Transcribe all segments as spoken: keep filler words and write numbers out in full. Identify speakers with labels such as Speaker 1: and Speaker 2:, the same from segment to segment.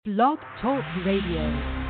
Speaker 1: Blog Talk Radio.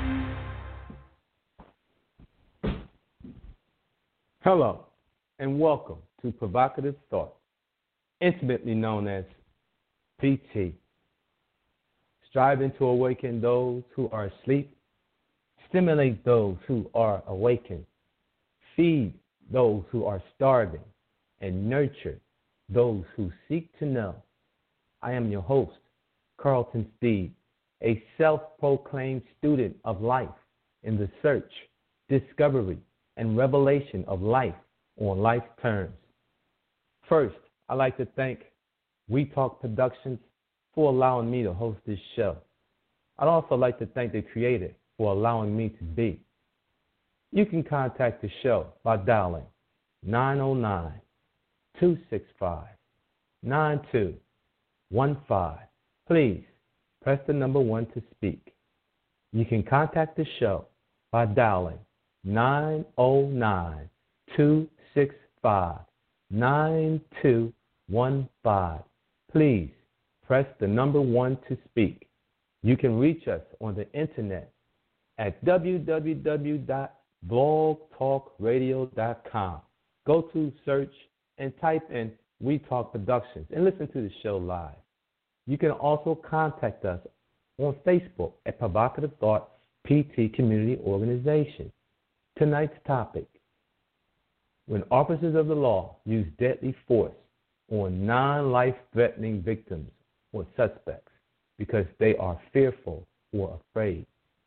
Speaker 2: Hello, and welcome to Provocative Thought, intimately known as P T. Striving to awaken those who are asleep, stimulate those who are awakened, feed those who are starving, and nurture those who seek to know. I am your host, Carlton Steed, a self-proclaimed student of life in the search, discovery, and revelation of life on life's terms. First, I'd like to thank We Talk Productions for allowing me to host this show. I'd also like to thank the creator for allowing me to be. You can contact the show by dialing nine oh nine, two six five, nine two one five. Please press the number one to speak. You can contact the show by dialing nine oh nine, two six five, nine two one five. Please press the number one to speak. You can reach us on the internet at w w w dot blog talk radio dot com. Go to search and type in We Talk Productions and listen to the show live. You can also contact us on Facebook at Provocative Thought P T Community Organization. Tonight's topic: when officers of the law use deadly force on non-life-threatening victims or suspects because they are fearful or afraid.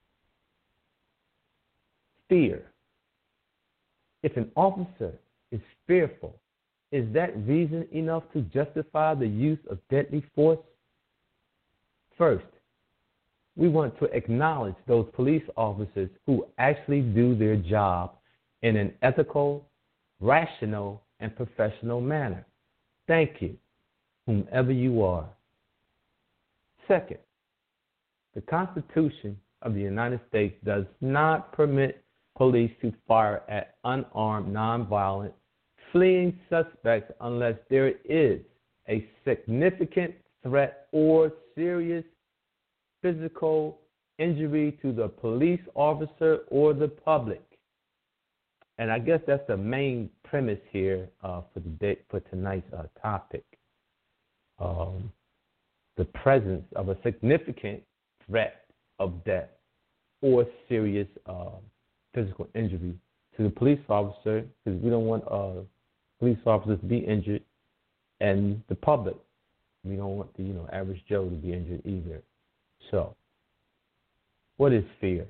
Speaker 2: Fear. If an officer is fearful, is that reason enough to justify the use of deadly force? First, we want to acknowledge those police officers who actually do their job in an ethical, rational, and professional manner. Thank you, whomever you are. Second, the Constitution of the United States does not permit police to fire at unarmed, nonviolent, fleeing suspects unless there is a significant threat or serious physical injury to the police officer or the public. And I guess that's the main premise here uh, for the day, for tonight's uh, topic. Um, the presence of a significant threat of death or serious uh, physical injury to the police officer, because we don't want uh, police officers to be injured, and the public. We don't want the you know average Joe to be injured either. So, what is fear?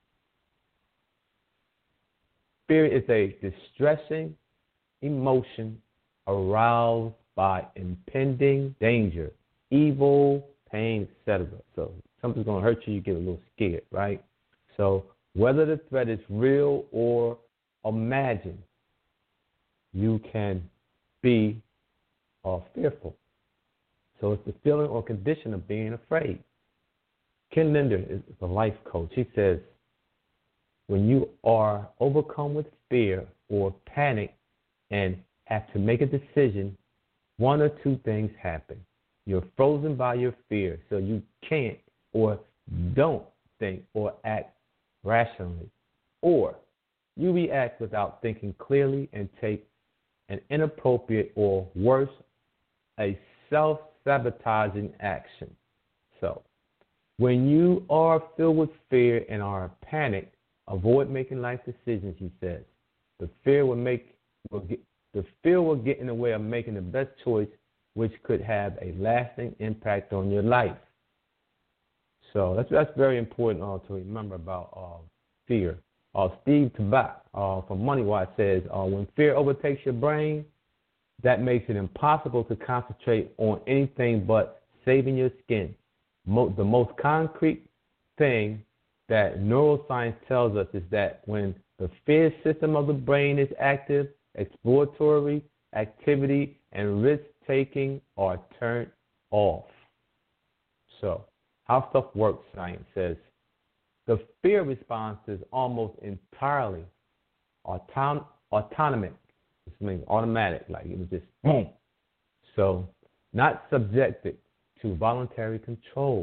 Speaker 2: Fear is a distressing emotion aroused by impending danger, evil, pain, et cetera. So, something's going to hurt you, you get a little scared, right? So, whether the threat is real or imagined, you can be uh, fearful. So it's the feeling or condition of being afraid. Ken Linder is a life coach. He says, when you are overcome with fear or panic and have to make a decision, one or two things happen. You're frozen by your fear, so you can't or don't think or act rationally. Or you react without thinking clearly and take an inappropriate or worse, a self-sabotaging action. So, when you are filled with fear and are panicked, avoid making life decisions, he says. The fear will make will get, the fear will get in the way of making the best choice, which could have a lasting impact on your life. So that's that's very important uh, to remember about uh, fear. Uh, Steve Tabak uh, from MoneyWise says, uh, when fear overtakes your brain, that makes it impossible to concentrate on anything but saving your skin. Mo- the most concrete thing that neuroscience tells us is that when the fear system of the brain is active, exploratory activity and risk-taking are turned off. So, how stuff works, science says. The fear response is almost entirely auton- autonomic. This means automatic, like it was just boom. So, not subjected to voluntary control.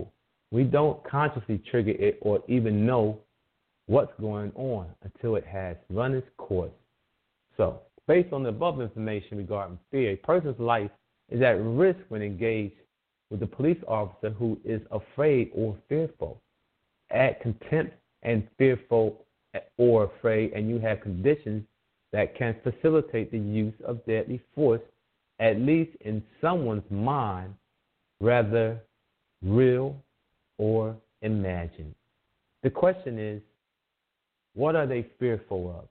Speaker 2: We don't consciously trigger it or even know what's going on until it has run its course. So, based on the above information regarding fear, a person's life is at risk when engaged with a police officer who is afraid or fearful. Add contempt and fearful or afraid, and you have conditions that can facilitate the use of deadly force, at least in someone's mind, rather real or imagined. The question is, what are they fearful of?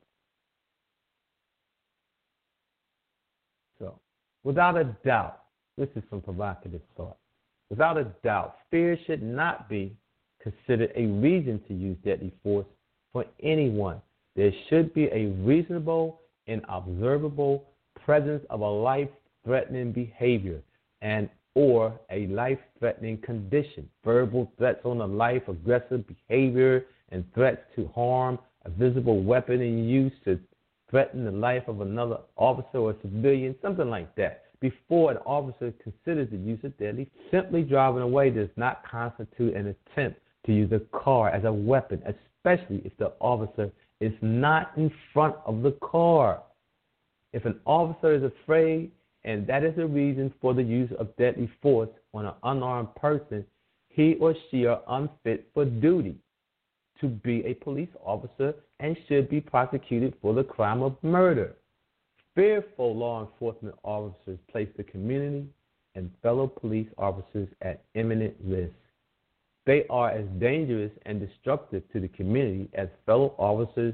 Speaker 2: So, without a doubt, this is some provocative thought. Without a doubt, fear should not be considered a reason to use deadly force for anyone. There should be a reasonable and observable presence of a life-threatening behavior and or a life-threatening condition. Verbal threats on the life, aggressive behavior, and threats to harm, a visible weapon in use to threaten the life of another officer or civilian, something like that. Before an officer considers the use of deadly, simply driving away does not constitute an attempt to use a car as a weapon, especially if the officer is not in front of the car. If an officer is afraid, and that is the reason for the use of deadly force on an unarmed person, he or she are unfit for duty to be a police officer and should be prosecuted for the crime of murder. Fearful law enforcement officers place the community and fellow police officers at imminent risk. They are as dangerous and destructive to the community as fellow officers,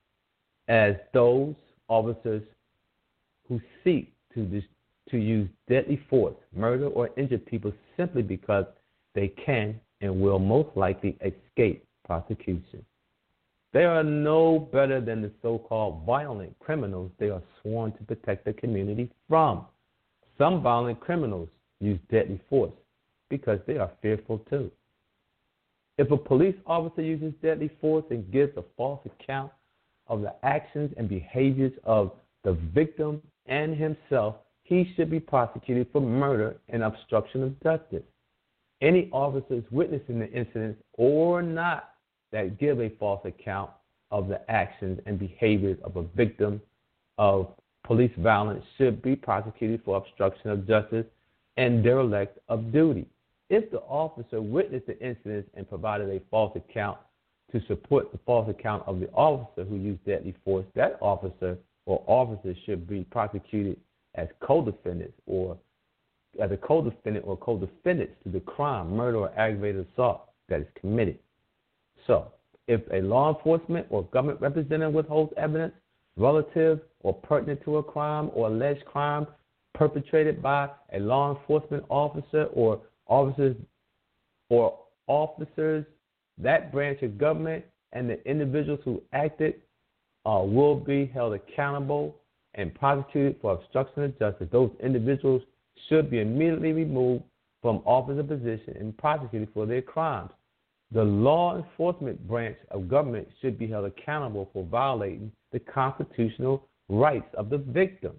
Speaker 2: as those officers who seek to dis- to use deadly force, murder, or injure people simply because they can and will most likely escape prosecution. They are no better than the so-called violent criminals they are sworn to protect the community from. Some violent criminals use deadly force because they are fearful too. If a police officer uses deadly force and gives a false account of the actions and behaviors of the victim and himself, he should be prosecuted for murder and obstruction of justice. Any officers witnessing the incidents or not that give a false account of the actions and behaviors of a victim of police violence should be prosecuted for obstruction of justice and derelict of duty. If the officer witnessed the incidents and provided a false account to support the false account of the officer who used deadly force, that officer or officers should be prosecuted as co-defendants or as a co-defendant or co-defendants to the crime, murder, or aggravated assault that is committed. So, if a law enforcement or government representative withholds evidence relative or pertinent to a crime or alleged crime perpetrated by a law enforcement officer or officers or officers, that branch of government and the individuals who acted uh, will be held accountable and prosecuted for obstruction of justice. Those individuals should be immediately removed from office or position and prosecuted for their crimes. The law enforcement branch of government should be held accountable for violating the constitutional rights of the victim.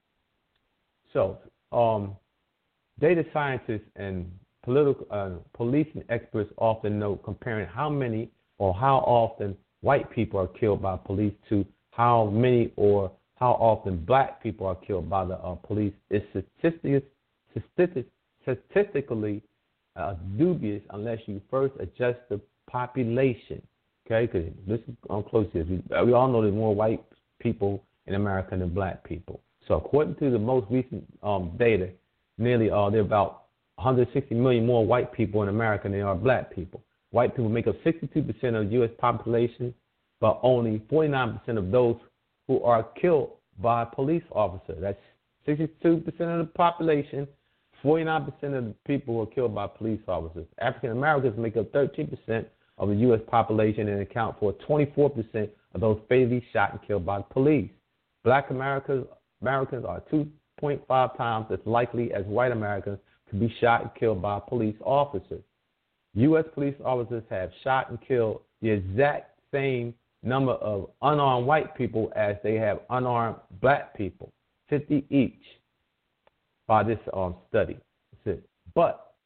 Speaker 2: So, um, data scientists and political uh, policing experts often note comparing how many or how often white people are killed by police to how many or how often black people are killed by the uh, police is statistic, statistic, statistically uh, dubious unless you first adjust the population. Okay, because this is on close here. We, we all know there's more white people in America than black people. So according to the most recent um, data, nearly uh, there are about one hundred sixty million more white people in America than there are black people. White people make up sixty-two percent of the U S population, but only forty-nine percent of those who are killed by police officers. That's sixty-two percent of the population, forty-nine percent of the people who are killed by police officers. African Americans make up thirteen percent of the U S population and account for twenty-four percent of those fatally shot and killed by police. Black Americans, Americans are two point five times as likely as white Americans to be shot and killed by police officers. U S police officers have shot and killed the exact same number of unarmed white people as they have unarmed black people, fifty each, by this um, study. But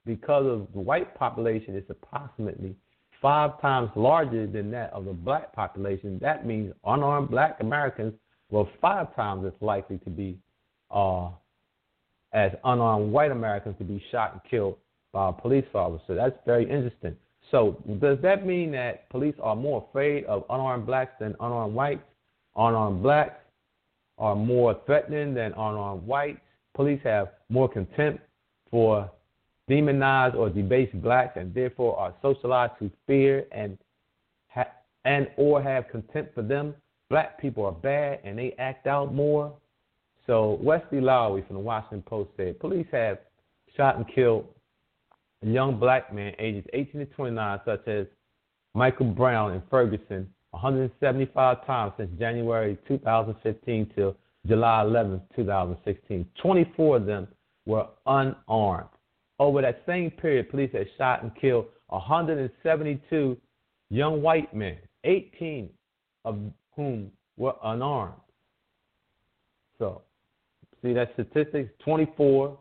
Speaker 2: because of the white population is approximately five times larger than that of the black population, that means unarmed black Americans were five times as likely to be uh, as unarmed white Americans to be shot and killed by a police officer. That's very interesting. So does that mean that police are more afraid of unarmed blacks than unarmed whites? Unarmed blacks are more threatening than unarmed whites? Police have more contempt for demonized or debased blacks and therefore are socialized to fear and ha- and or have contempt for them. Black people are bad and they act out more. So Wesley Lowery from the Washington Post said, police have shot and killed young black men ages eighteen to twenty-nine, such as Michael Brown in Ferguson, one hundred seventy-five times since January two thousand fifteen till July eleventh, two thousand sixteen. twenty-four of them were unarmed. Over that same period, police had shot and killed one hundred seventy-two young white men, eighteen of whom were unarmed. So, see that statistics, twenty-four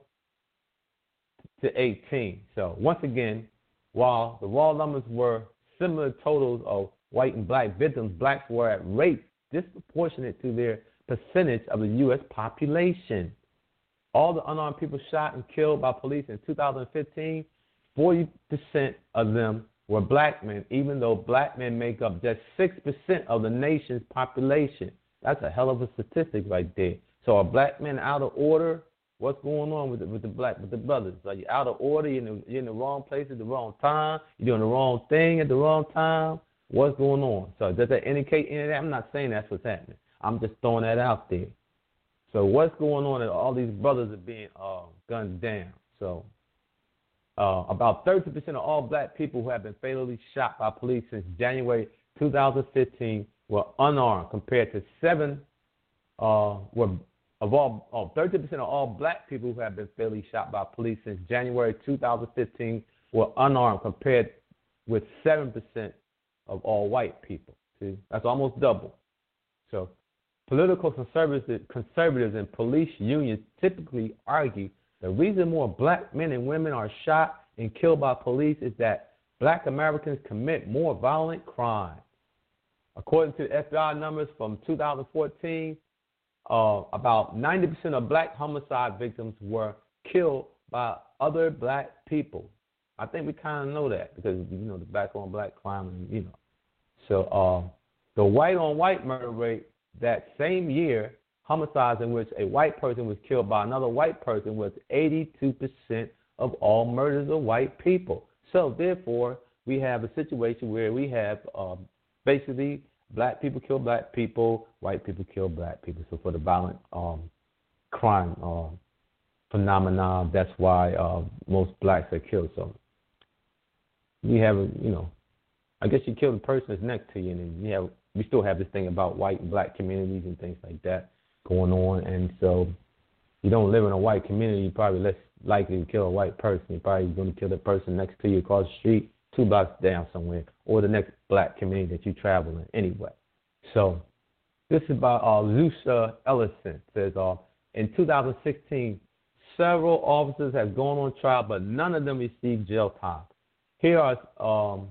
Speaker 2: to eighteen. So, once again, while the raw numbers were similar totals of white and black victims, blacks were at rates disproportionate to their percentage of the U S population. All the unarmed people shot and killed by police in two thousand fifteen, forty percent of them were black men, even though black men make up just six percent of the nation's population. That's a hell of a statistic right there. So are black men out of order? What's going on with the, with the black, with the brothers? Are you out of order? You're in, the, you're in the wrong place at the wrong time? You're doing the wrong thing at the wrong time? What's going on? So does that indicate any of that? I'm not saying that's what's happening. I'm just throwing that out there. So what's going on? All these brothers are being uh, gunned down. So uh, about thirty percent of all black people who have been fatally shot by police since January two thousand fifteen were unarmed, compared to seven uh, were of all oh, thirty percent of all black people who have been fatally shot by police since January two thousand fifteen were unarmed, compared with seven percent of all white people. See, that's almost double. So political conservatives, conservatives and police unions typically argue the reason more black men and women are shot and killed by police is that black Americans commit more violent crimes. According to the F B I numbers from two thousand fourteen, uh, about ninety percent of black homicide victims were killed by other black people. I think we kind of know that because, you know, the black on black crime, and, you know. So uh, the white on white murder rate that same year, homicides in which a white person was killed by another white person, was eighty-two percent of all murders of white people. So therefore, we have a situation where we have uh, basically black people kill black people, white people kill black people. So for the violent um, crime uh, phenomenon, that's why uh, most blacks are killed. So we have, a, you know, I guess you kill the person that's next to you, and then you have, we still have this thing about white and black communities and things like that going on. And so you don't live in a white community, you're probably less likely to kill a white person. You're probably going to kill the person next to you across the street, two blocks down somewhere, or the next black community that you travel in anyway. So this is by uh, Lucia Ellison. Says, uh, in two thousand sixteen, several officers have gone on trial, but none of them received jail time. Here are, um,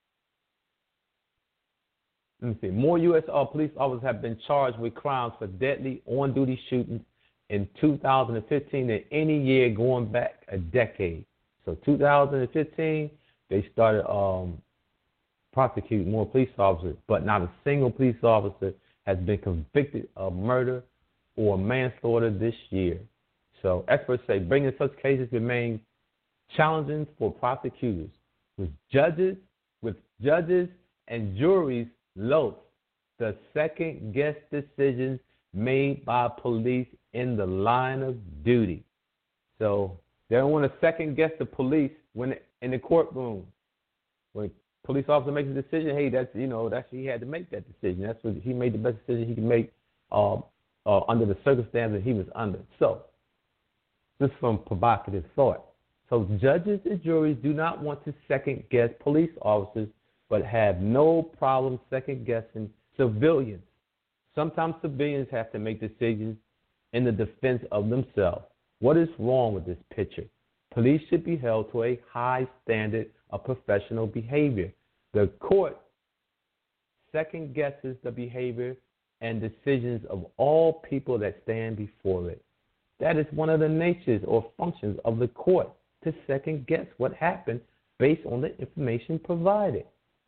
Speaker 2: let me see, more U S Uh, police officers have been charged with crimes for deadly on-duty shootings in two thousand fifteen than any year going back a decade. So two thousand fifteen, they started um, prosecuting more police officers, but not a single police officer has been convicted of murder or manslaughter this year. So experts say bringing such cases remains challenging for prosecutors, with judges, with judges and juries loath the second-guess decisions made by police in the line of duty. So they don't want to second-guess the police when in the courtroom. When a police officer makes a decision, hey, that's, you know, that's he had to make that decision. That's what he made the best decision he could make uh, uh, under the circumstances he was under. So this is from Provocative Thought. So judges and juries do not want to second-guess police officers, but have no problem second-guessing civilians. Sometimes civilians have to make decisions in the defense of themselves. What is wrong with this picture? Police should be held to a high standard of professional behavior. The court second guesses the behavior and decisions of all people that stand before it. That is one of the natures or functions of the court, to second guess what happened based on the information provided.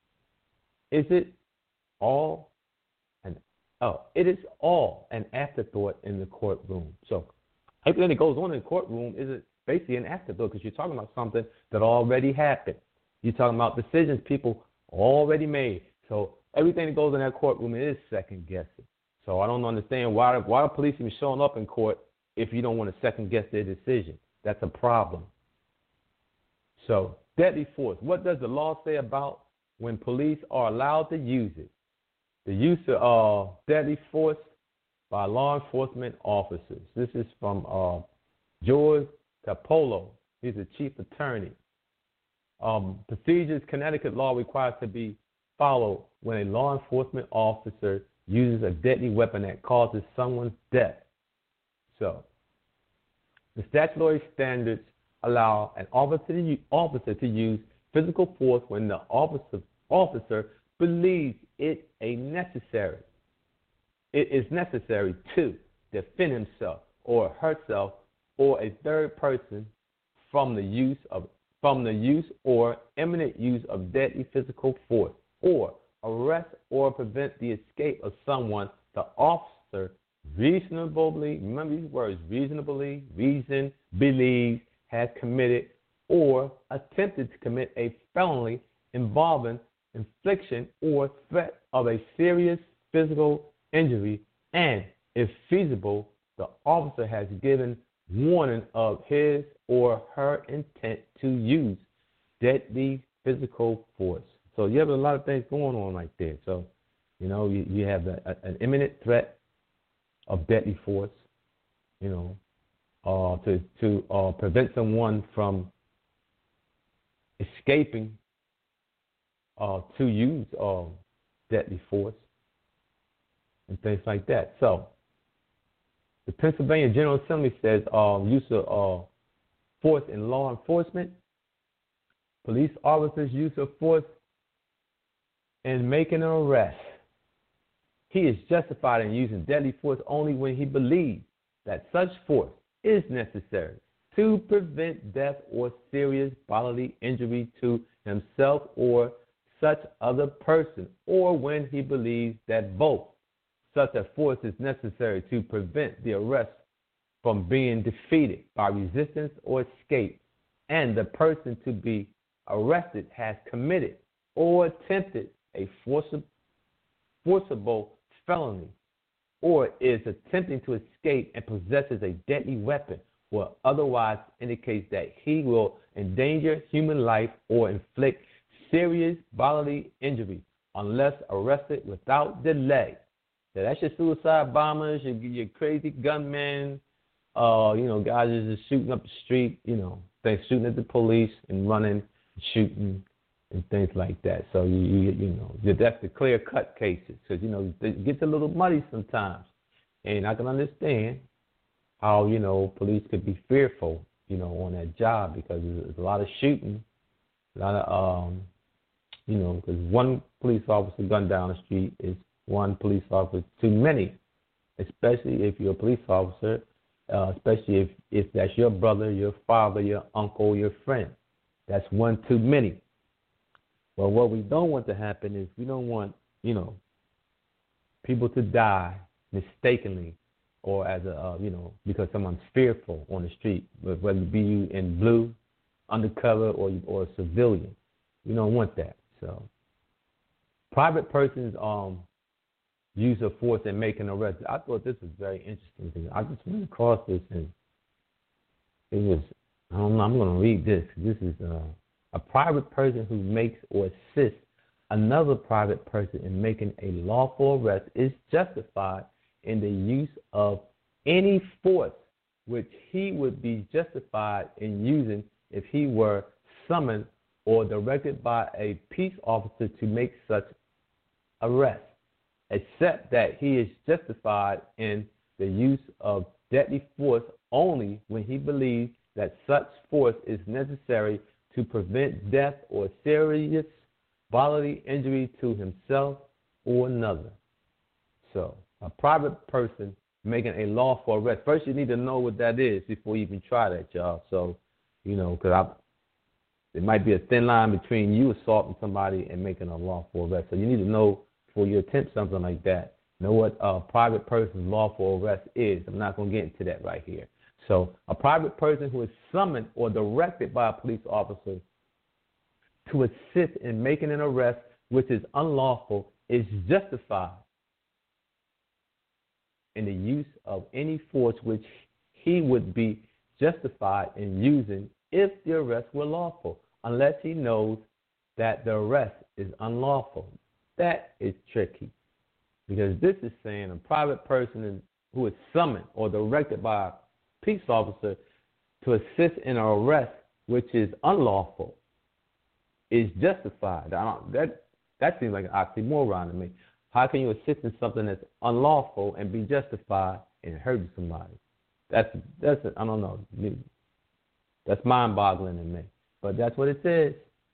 Speaker 2: Is it all an oh, it is all an afterthought in the courtroom. So everything that goes on in the courtroom is basically an afterthought, because you're talking about something that already happened. You're talking about decisions people already made. So everything that goes in that courtroom is second guessing. So I don't understand why why are police even showing up in court if you don't want to second guess their decision. That's a problem. So deadly force. What does the law say about when police are allowed to use it? The use of uh, deadly force by law enforcement officers. This is from uh, George Capolo. He's the chief attorney. Um, procedures Connecticut law requires to be followed when a law enforcement officer uses a deadly weapon that causes someone's death. So, the statutory standards allow an officer to, officer to use physical force when the officer, officer believes it a necessary. It is necessary to defend himself or herself or a third person from the use of from the use or imminent use of deadly physical force, or arrest or prevent the escape of someone the officer reasonably, remember these words, reasonably, reason, believes, has committed or attempted to commit a felony involving infliction or threat of a serious physical injury, and, if feasible, the officer has given warning of his or her intent to use deadly physical force. So you have a lot of things going on right there. So, you know, you, you have a, a, an imminent threat of deadly force, you know, uh, to, to uh, prevent someone from escaping uh, to use uh, deadly force and things like that. So the Pennsylvania General Assembly says uh, use of uh, force in law enforcement. Police officers' use of force in making an arrest. He is justified in using deadly force only when he believes that such force is necessary to prevent death or serious bodily injury to himself or such other person, or when he believes that both such a force is necessary to prevent the arrest from being defeated by resistance or escape, and the person to be arrested has committed or attempted a forcible, forcible felony, or is attempting to escape and possesses a deadly weapon, or otherwise indicates that he will endanger human life or inflict serious bodily injury unless arrested without delay. So that's your suicide bombers, your, your crazy gunmen, uh, you know, guys are just shooting up the street, you know, they're shooting at the police and running, shooting, and things like that. So, you you, you know, that's the clear-cut cases, because, you know, it gets a little muddy sometimes. And I can understand how, you know, police could be fearful, you know, on that job, because there's a lot of shooting, a lot of, um, you know, because one police officer gunned down the street is one police officer too many, especially if you're a police officer, uh, especially if, if that's your brother, your father, your uncle, your friend. That's one too many. Well, what we don't want to happen is we don't want, you know, people to die mistakenly or as a, uh, you know, because someone's fearful on the street, whether it be you in blue, undercover, or or a civilian. We don't want that. So, private persons um use of force in making arrests. I thought this was very interesting. I just went across this and it was, I don't know, I'm going to read this. This is uh, a private person who makes or assists another private person in making a lawful arrest is justified in the use of any force which he would be justified in using if he were summoned or directed by a peace officer to make such arrest, except that he is justified in the use of deadly force only when he believes that such force is necessary to prevent death or serious bodily injury to himself or another. So, a private person making a lawful arrest. First, you need to know what that is before you even try that, y'all. So, you know, because there might be a thin line between you assaulting somebody and making a lawful arrest. So you need to know before you attempt something like that, know what a private person's lawful arrest is. I'm not going to get into that right here. So a private person who is summoned or directed by a police officer to assist in making an arrest which is unlawful is justified in the use of any force which he would be justified in using if the arrest were lawful, unless he knows that the arrest is unlawful. That is tricky, because this is saying a private person who is summoned or directed by a police officer to assist in an arrest which is unlawful is justified. I don't, that that seems like an oxymoron to me. How can you assist in something that's unlawful and be justified in hurting somebody? That's that's I don't know. That's mind-boggling to me. But that's what it says.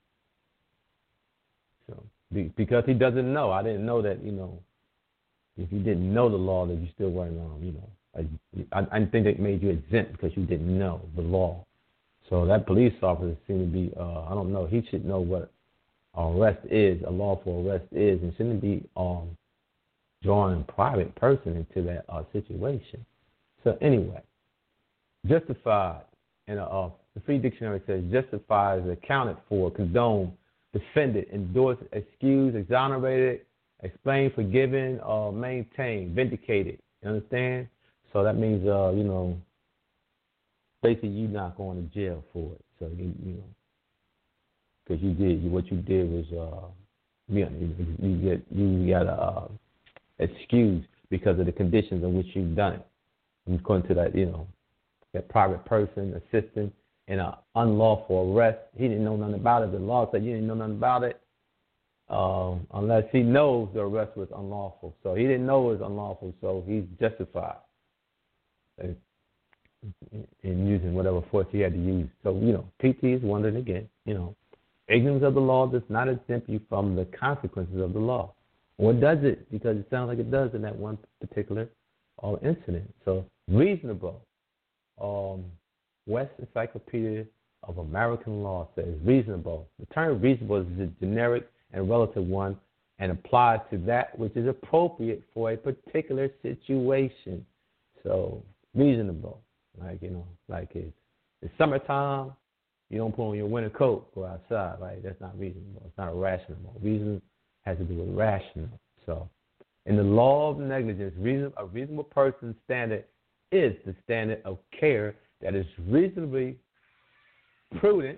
Speaker 2: So because he doesn't know, I didn't know that. You know, if you didn't know the law, that you still weren't. Um, you know, I, I think it made you exempt because you didn't know the law. So that police officer seemed to be. Uh, I don't know. He should know what an arrest is, a lawful arrest is, and shouldn't be um, drawing a private person into that uh, situation. So anyway, justified in a, uh, the Free Dictionary says justified is accounted for, condoned, defended, endorsed, excused, exonerated, explained, forgiven, uh, maintained, vindicated. You understand? So that means, uh, you know, basically you're not going to jail for it. So, you, you know, because you did, you, what you did was, uh, you, you get, you got a uh, excuse because of the conditions in which you've done it. According to that, you know, that private person assisting in an unlawful arrest. He didn't know nothing about it. The law said you didn't know nothing about it uh, unless he knows the arrest was unlawful. So he didn't know it was unlawful, so he's justified in, in using whatever force he had to use. So, you know, P T is wondering again, you know, ignorance of the law does not exempt you from the consequences of the law. Or does it? Because it sounds like it does in that one particular uh, incident. So reasonable. Um, West Encyclopedia of American Law says reasonable. The term reasonable is a generic and relative one and applies to that which is appropriate for a particular situation. So reasonable, like, you know, like it's, it's summertime, you don't put on your winter coat, go outside, right? That's not reasonable. It's not rational. Reason has to do with rational. So in the law of negligence, reason, a reasonable person's standard is the standard of care that is reasonably prudent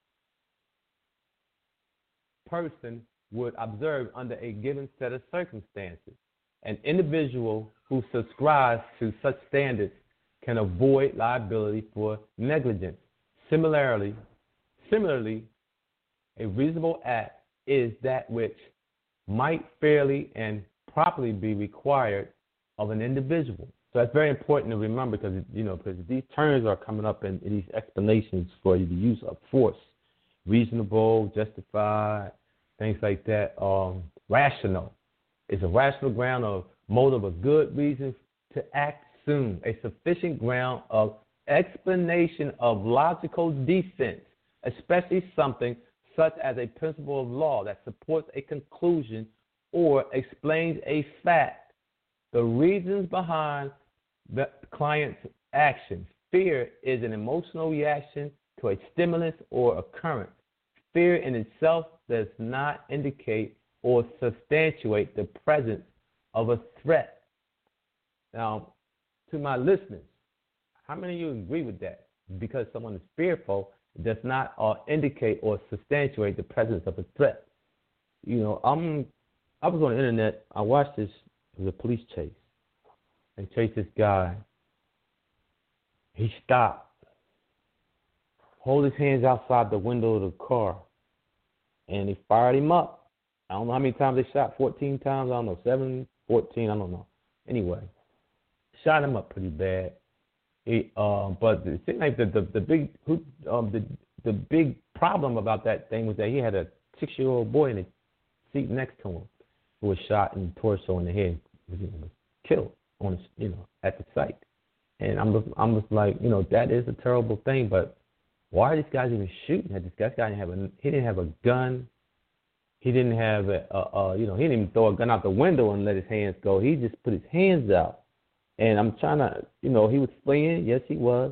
Speaker 2: person would observe under a given set of circumstances. An individual who subscribes to such standards can avoid liability for negligence. Similarly, similarly, a reasonable act is that which might fairly and properly be required of an individual. So that's very important to remember because, you know, because these terms are coming up in, in these explanations for the use of force. Reasonable, justified, things like that. Um, rational. It's a rational ground of motive, a good reason to act soon. A sufficient ground of explanation of logical defense, especially something such as a principle of law that supports a conclusion or explains a fact. The reasons behind the client's actions. Fear is an emotional reaction to a stimulus or occurrence. Fear in itself does not indicate or substantiate the presence of a threat. Now, to my listeners, how many of you agree with that? Because someone is fearful, it does not uh, indicate or substantiate the presence of a threat. You know, I'm, I was on the internet, I watched this, it was a police chase. They chased this guy. He stopped, hold his hands outside the window of the car, and they fired him up. I don't know how many times they shot, fourteen times, I don't know, seven, fourteen, I don't know. Anyway, shot him up pretty bad. He, uh, but it seemed like the the, the big who, um, the the big problem about that thing was that he had a six year old boy in the seat next to him who was shot in the torso and the head, was, you know, was killed on his, you know, at the site. And I'm just, I'm just like, you know, that is a terrible thing. But why are these guys even shooting at this guy? This guy didn't have a he didn't have a gun. He didn't have a, a, a you know he didn't even throw a gun out the window and let his hands go. He just put his hands out. And I'm trying to, you know, he was fleeing. Yes, he was.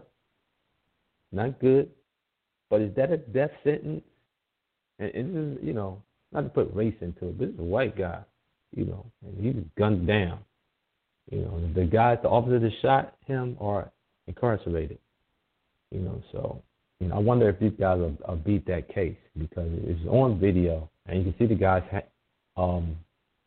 Speaker 2: Not good. But is that a death sentence? And this is, you know, not to put race into it, but this is a white guy, you know, and he was gunned down. You know, the guys, the officers that shot him are incarcerated. You know, so, you know, I wonder if these guys will, will beat that case because it's on video and you can see the guy's ha- um,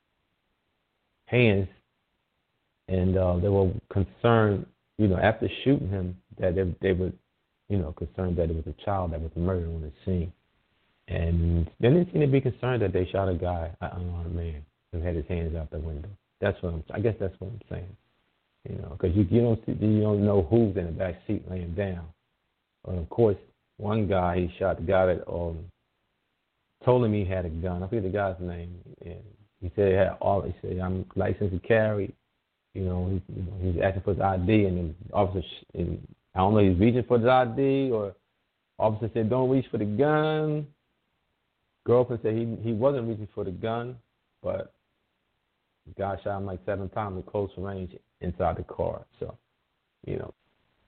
Speaker 2: hands. And uh, they were concerned, you know, after shooting him, that they, they were, you know, concerned that it was a child that was murdered on the scene. And they didn't seem to be concerned that they shot a guy, an unarmed man, who had his hands out the window. That's what I'm. I guess that's what I'm saying. You know, because you, you don't see, you don't know who's in the back seat laying down. And of course, one guy he shot the guy that um told him he had a gun. I forget the guy's name. And he said he had all. He said I'm licensed to carry. You know, he, you know, he was asking for his I D, and the officer, and I don't know, he's reaching for his I D, or officer said, don't reach for the gun. Girlfriend said he he wasn't reaching for the gun, but the guy shot him like seven times at close range inside the car. So, you know,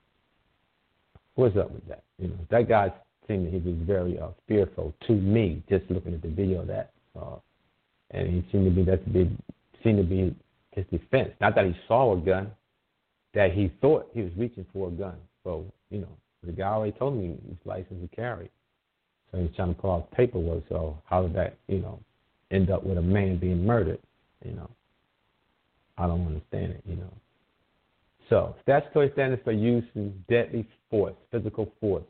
Speaker 2: what's up with that? You know, that guy seemed that he was very uh, fearful to me, just looking at the video of that, uh, and he seemed to be that's big, seemed to be his defense. Not that he saw a gun, that he thought he was reaching for a gun. So, you know, the guy already told me he's licensed to carry. So he's trying to pull out paperwork. So how did that, you know, end up with a man being murdered? You know, I don't understand it, you know. So statutory standards for use of deadly force, physical force.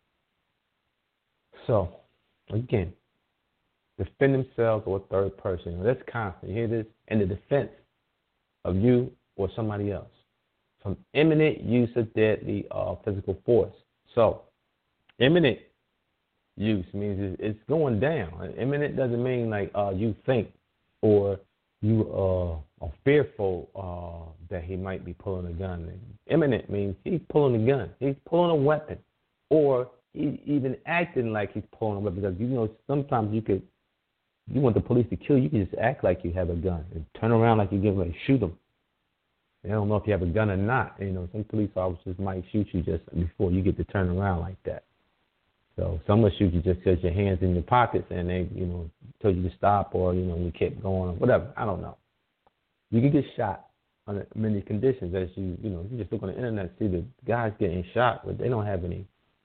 Speaker 2: So, again, defend themselves or a third person. That's constant. You hear this? In the defense of you or somebody else. From imminent use of deadly uh, physical force. So, imminent use means it's going down. Imminent doesn't mean like uh, you think or you uh, are fearful uh, that he might be pulling a gun. Imminent means he's pulling a gun. He's pulling a weapon. Or he's even acting like he's pulling a weapon. Because, you know, sometimes you could, you want the police to kill you, you can just act like you have a gun and turn around like you're getting ready to shoot them. They don't know if you have a gun or not. You know, some police officers might shoot you just before you get to turn around like that. So some will shoot you just because your hands in your pockets and they, you know, told you to stop or, you know, you kept going or whatever. I don't know. You can get shot under many conditions. As you, you know, you just look on the internet and see the guys getting shot, but they don't have any.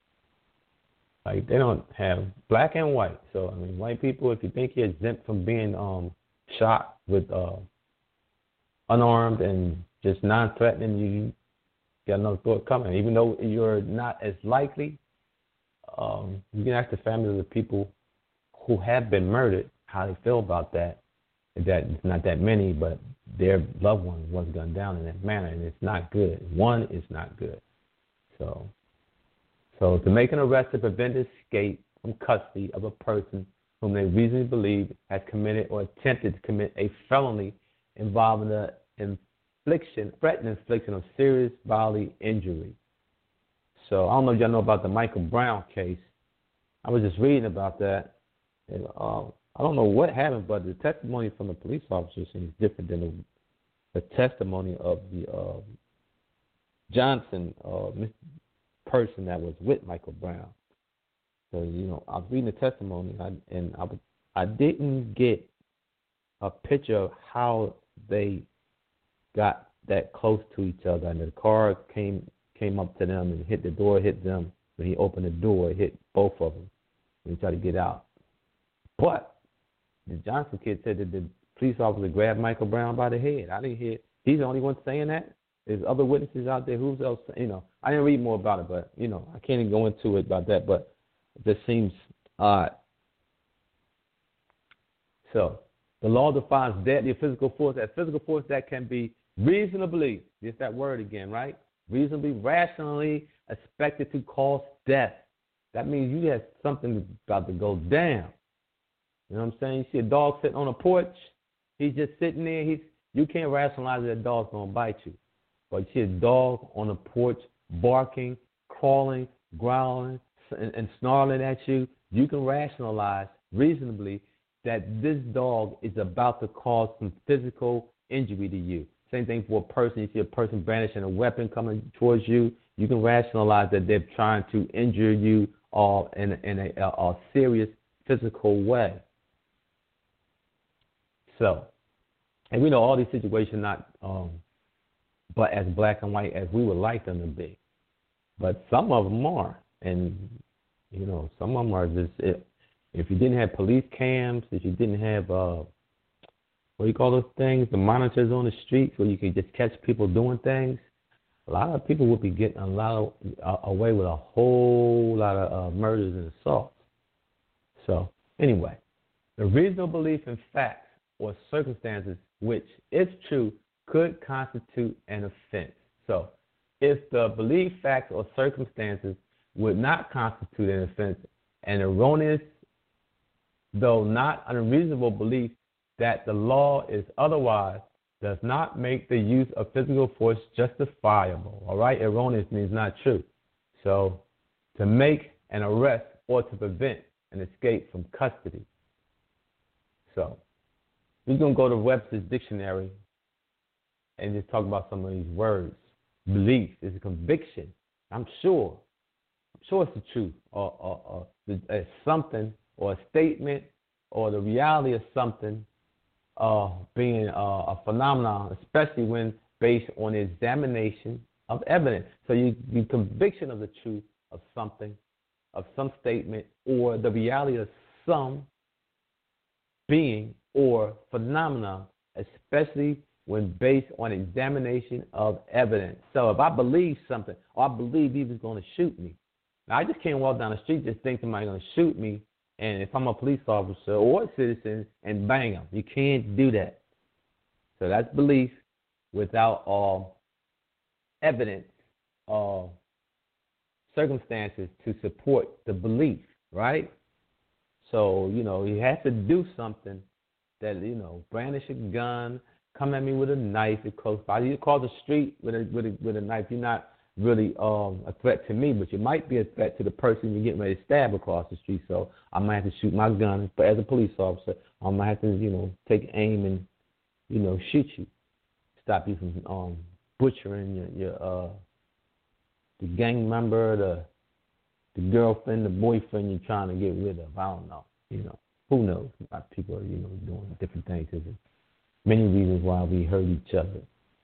Speaker 2: Like, they don't have black and white. So, I mean, white people, if you think you're exempt from being um, shot with uh, unarmed and just non-threatening, you got another thought coming. Even though you're not as likely, um, you can ask the families of the people who have been murdered how they feel about that. That it's not that many, but their loved one was gunned down in that manner, and it's not good. One is not good. So... So to make an arrest to prevent escape from custody of a person whom they reasonably believe has committed or attempted to commit a felony involving the infliction, threatened infliction of serious bodily injury. So I don't know if y'all know about the Michael Brown case. I was just reading about that. And, uh, I don't know what happened, but the testimony from the police officer seems different than the, the testimony of the uh, Johnson, uh, person that was with Michael Brown. So, you know, I was reading the testimony and I, and I, I didn't get a picture of how they got that close to each other. And the car came came up to them and hit the door, hit them. When he opened the door, it hit both of them when he tried to get out. But the Johnson kid said that the police officer grabbed Michael Brown by the head. I didn't hear. He's the only one saying that. There's other witnesses out there. Who's else? You know, I didn't read more about it, but, you know, I can't even go into it about that, but it just seems odd. So the law defines deadly physical force as physical force that can be reasonably, just that word again, right? reasonably, rationally expected to cause death. That means you have something about to go down. You know what I'm saying? You see a dog sitting on a porch, he's just sitting there. He's you can't rationalize that dog's gonna bite you. But you see a dog on a porch barking, crawling, growling, and, and snarling at you. You can rationalize reasonably that this dog is about to cause some physical injury to you. Same thing for a person. You see a person brandishing a weapon coming towards you. You can rationalize that they're trying to injure you all in, in a, a, a serious physical way. So, and we know all these situations not um, but as black and white as we would like them to be. But some of them are. And, you know, some of them are just, if, if you didn't have police cams, if you didn't have, uh, what do you call those things, the monitors on the streets where you can just catch people doing things, a lot of people would be getting a lot of, uh, away with a whole lot of uh, murders and assaults. So, anyway, the reasonable belief in facts or circumstances which, if true, could constitute an offense. So, if the belief, facts, or circumstances would not constitute an offense, an erroneous, though not unreasonable belief that the law is otherwise does not make the use of physical force justifiable. All right? Erroneous means not true. So, to make an arrest or to prevent an escape from custody. So, we're going to go to Webster's dictionary and just talk about some of these words. Belief is a conviction. I'm sure. I'm sure it's the truth, or, or, or it's something, or a statement, or the reality of something uh, being uh, a phenomenon, especially when based on the examination of evidence. So you, the conviction of the truth of something, of some statement, or the reality of some being or phenomenon, especially when based on examination of evidence. So if I believe something, or I believe he was going to shoot me, now I just can't walk down the street just think somebody's going to shoot me, and if I'm a police officer or a citizen, and bang them. You can't do that. So that's belief without uh, evidence or circumstances to support the belief, right? So, you know, you have to do something that, you know, brandish a gun, come at me with a knife at close by. You cross the street with a, with a, with a knife, you're not really um, a threat to me, but you might be a threat to the person you're getting ready to stab across the street. So I might have to shoot my gun. But as a police officer, I might have to, you know, take aim and, you know, shoot you, stop you from um, butchering your, your uh, the gang member, the the girlfriend, the boyfriend you're trying to get rid of. I don't know. You know, who knows? People are, you know, doing different things. There's many reasons why we hurt each other.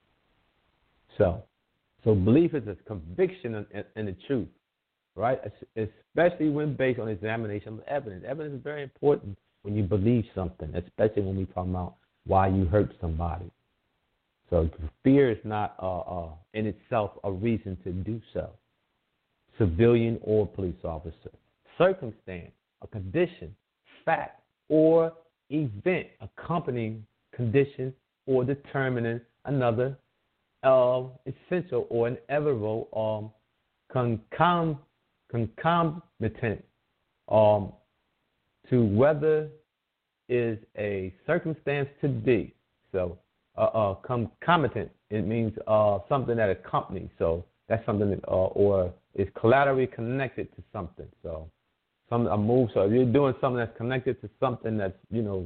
Speaker 2: So, so belief is a conviction in, in the truth, right? Especially when based on examination of evidence. Evidence is very important when you believe something, especially when we talk about why you hurt somebody. So fear is not uh, uh, in itself a reason to do so, civilian or police officer. Circumstance, a condition, fact, or event accompanying condition or determining another uh, essential or inevitable um, concom- concomitant um, to whether is a circumstance to be. So uh, uh, concomitant, it means uh, something that accompanies. So that's something that, uh, or is collaterally connected to something. So some a move. So if you're doing something that's connected to something that's, you know,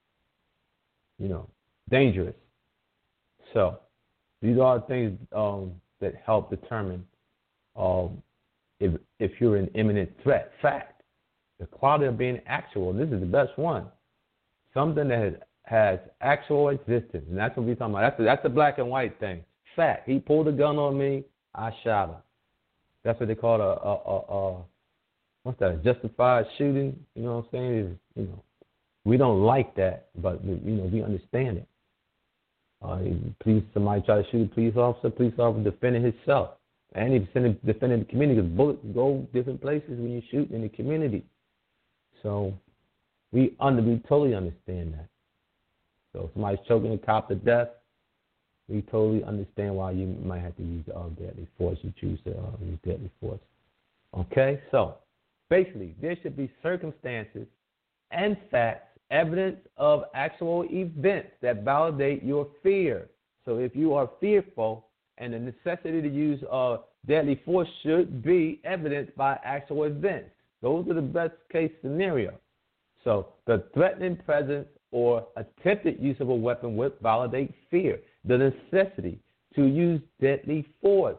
Speaker 2: you know, dangerous. So these are things um, that help determine um, if if you're an imminent threat. Fact, the quality of being actual. This is the best one. Something that has, has actual existence, and that's what we're talking about. That's the, that's the black and white thing. Fact. He pulled a gun on me. I shot him. That's what they call a, a, a, a what's that? A justified shooting. You know what I'm saying? Is, you know, we don't like that, but you know we understand it. Uh, police, somebody try to shoot a police officer. Police officer defending himself, and he defended, defending the community because bullets go different places when you shoot in the community. So we under we totally understand that. So if somebody's choking a cop to death, we totally understand why you might have to use uh, deadly force. You choose to uh, use deadly force. Okay, so basically, there should be circumstances and facts, evidence of actual events that validate your fear. So if you are fearful, and the necessity to use uh, deadly force should be evidenced by actual events. Those are the best case scenario. So the threatening presence or attempted use of a weapon would validate fear. The necessity to use deadly force.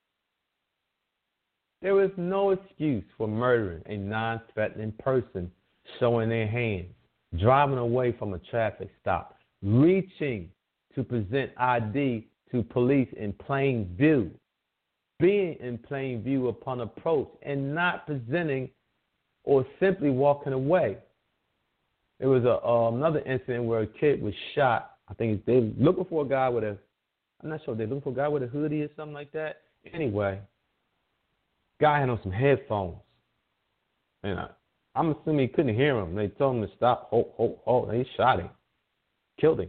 Speaker 2: There is no excuse for murdering a non-threatening person, showing their hands, driving away from a traffic stop, reaching to present I D to police in plain view, being in plain view upon approach, and not presenting or simply walking away. There was a, uh, another incident where a kid was shot. I think they were looking for a guy with a, I'm not sure, they looking for a guy with a hoodie or something like that. Anyway, guy had on some headphones. And I, I'm assuming he couldn't hear him. They told him to stop, hold, hold, hold, and he shot him, killed him.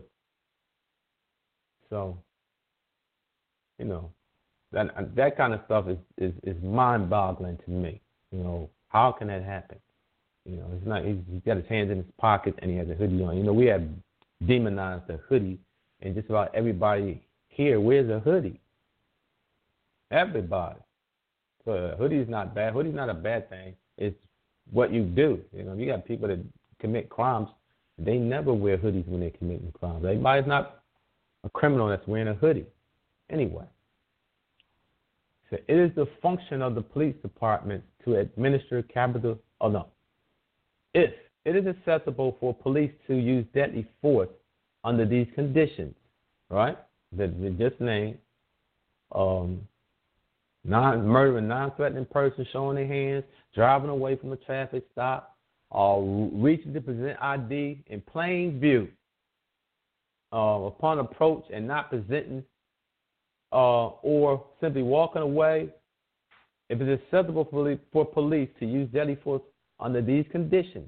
Speaker 2: So, you know, that that kind of stuff is, is, is mind-boggling to me. You know, how can that happen? You know, it's not. He's, he's got his hands in his pocket and he has a hoodie on. You know, we have demonized the hoodie, and just about everybody here wears a hoodie. Everybody. So a hoodie is not bad. Hoodie is not a bad thing. It's what you do. You know, you got people that commit crimes. They never wear hoodies when they're committing crimes. Everybody's not a criminal that's wearing a hoodie. Anyway. So it is the function of the police department to administer capital. Oh no. If it is acceptable for police to use deadly force under these conditions, right? That we just named, um, non murdering, non-threatening person, showing their hands, driving away from a traffic stop, or reaching to present I D in plain view, uh, upon approach and not presenting, uh, or simply walking away. If it is acceptable for, for police to use deadly force under these conditions,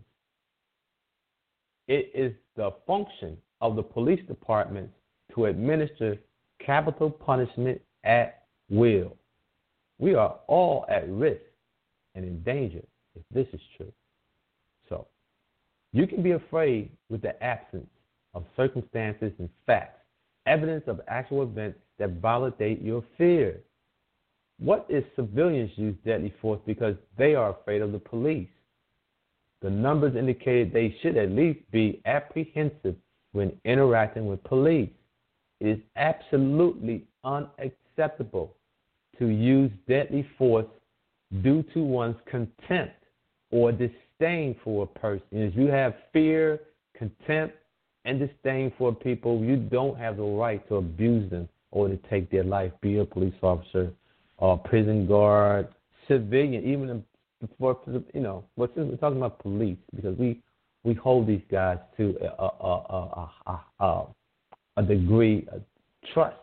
Speaker 2: it is the function of the police department to administer capital punishment at will. We are all at risk and in danger if this is true. So, you can be afraid with the absence of circumstances and facts, evidence of actual events that validate your fear. What if civilians use deadly force because they are afraid of the police? The numbers indicate they should at least be apprehensive when interacting with police. It is absolutely unacceptable to use deadly force due to one's contempt or disdain for a person. If you have fear, contempt, and disdain for people, you don't have the right to abuse them or to take their life, be a police officer, or prison guard, civilian, even for, you know, well, since we're talking about police, because we, we hold these guys to a, a, a, a, a, a degree of trust,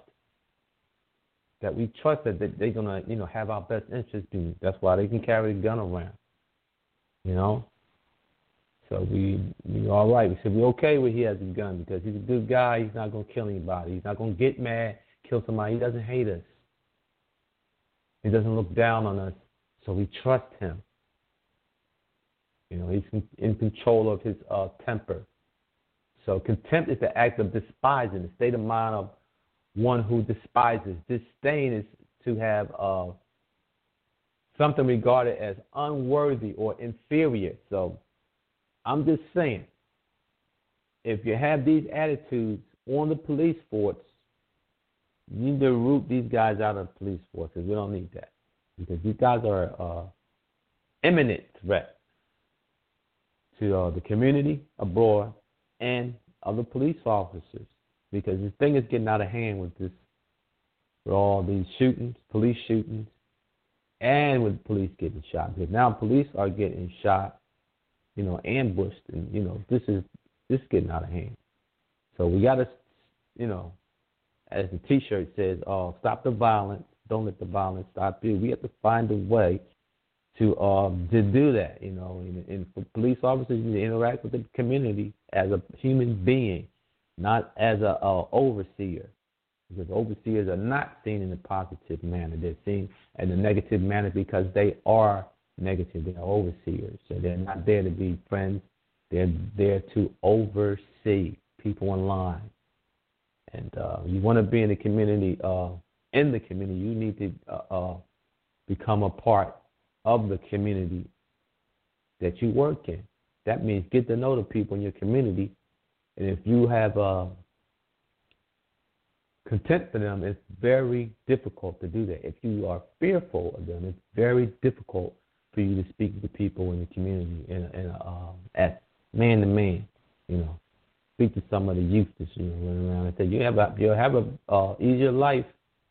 Speaker 2: that we trust that they're going to, you know, have our best interests. That's why they can carry a gun around, you know. So we, we all right. We said we're okay with he has a gun because he's a good guy. He's not going to kill anybody. He's not going to get mad, kill somebody. He doesn't hate us. He doesn't look down on us. So we trust him. You know, he's in control of his uh, temper. So contempt is the act of despising, the state of mind of one who despises. Disdain is to have uh, something regarded as unworthy or inferior. So I'm just saying, if you have these attitudes on the police force, you need to root these guys out of the police force because we don't need that. Because these guys are an uh, imminent threat to uh, the community abroad and other police officers. Because this thing is getting out of hand with this, with all these shootings, police shootings, and with police getting shot. Because now police are getting shot, you know, ambushed, and you know this is this is getting out of hand. So we got to, you know, as the T-shirt says, "Oh, stop the violence. Don't let the violence stop you." We have to find a way to um to do that. You know, and, and for police officers, you need to interact with the community as a human being, not as a, a overseer. Because overseers are not seen in a positive manner. They're seen in a negative manner because they are negative. They are overseers. So they're not there to be friends. They're there to oversee people in line. And uh, you want to be in the community, uh, in the community, you need to uh, uh, become a part of the community that you work in. That means get to know the people in your community. And if you have uh, contempt for them, it's very difficult to do that. If you are fearful of them, it's very difficult for you to speak to people in the community in, a, in a, uh, at man to man. You know, speak to some of the youth that's you know running around and say you have a you have a uh, easier life,